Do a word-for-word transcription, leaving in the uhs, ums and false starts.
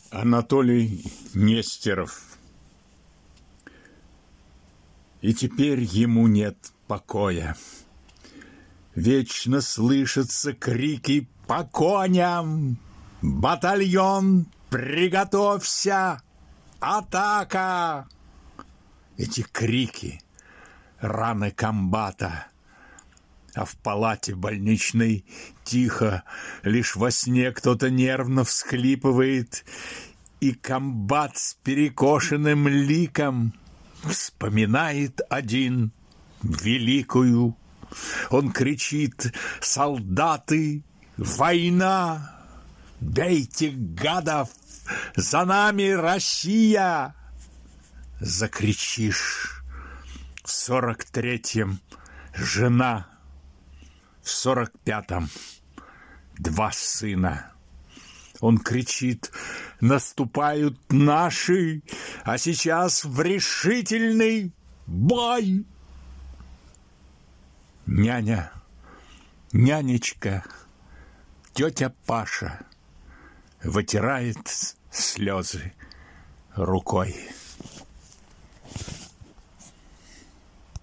Анатолий Нестеров. И теперь ему нет покоя. Вечно слышатся крики по коням. Батальон, приготовься! Атака! Эти крики — раны комбата. А в палате больничной тихо, лишь во сне кто-то нервно всхлипывает, и комбат с перекошенным ликом вспоминает один великую. Он кричит: солдаты, война! Бейте гадов! За нами Россия! Закричишь. В сорок третьем жена, в сорок пятом два сына. Он кричит: наступают наши, а сейчас в решительный бой. Няня, нянечка, тетя Паша вытирает слезы рукой.